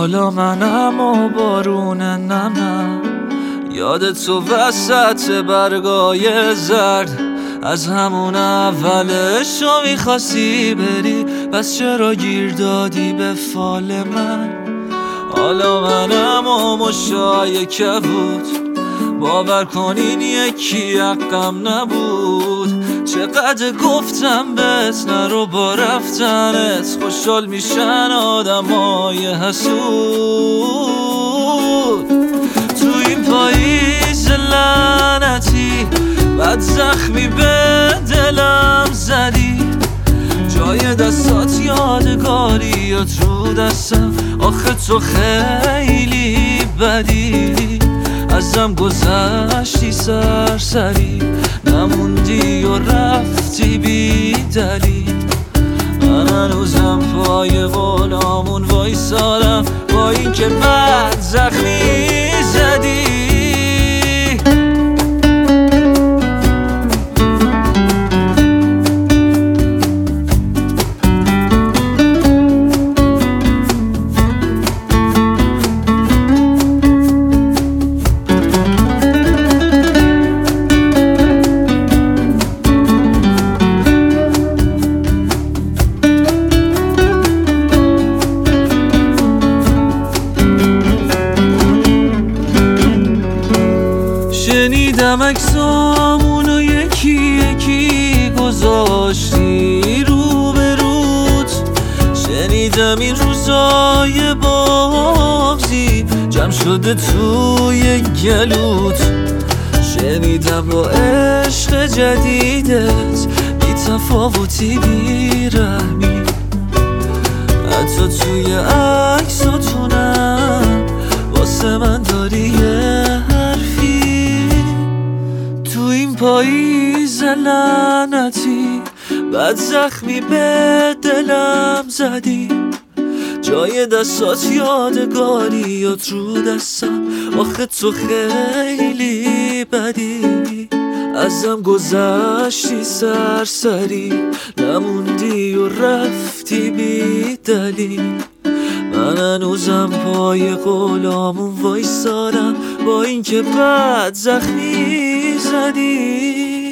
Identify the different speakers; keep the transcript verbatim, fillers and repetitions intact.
Speaker 1: حالا منم و بارون نمم، یاد تو وسط برگای زرد، از همون اولشو میخواستی بری، پس چرا گیر دادی به فال من؟ حالا منم و مشای کبود، باور کنین یکی حقم نبود. چقدر گفتم بهت نرو، با رفتنت خوشحال میشن آدمای حسود. تو این پاییز لعنتی بد زخمی به دلم زدی، جای دستات یادگاریات رو دستم، آخه تو خیلی بدی. ازم گذشتی سرسری، نموندی و رفتی بی دلیل. من هنوزم پای غلامون وایسادم، با این که بد زخمی زدی. شنیدم اکسامونو یکی یکی گذاشتی رو به روت، شنیدم این روزای بغضی جمع شده توی گلوت، شنیدم با عشق جدیدت بی تفاوتی بی رحمی، حتی توی عکساتونم واسه من داری یه پاییز لعنتی بد زخمی به دلم زدی، جای دستات یادگاریات رو دستم، آخه تو خیلی بدی. ازم گذشتی سرسری، نموندی و رفتی بی دلیل. من هنوزم پای غلامون وایسادم، با این که بد زخمی زدی.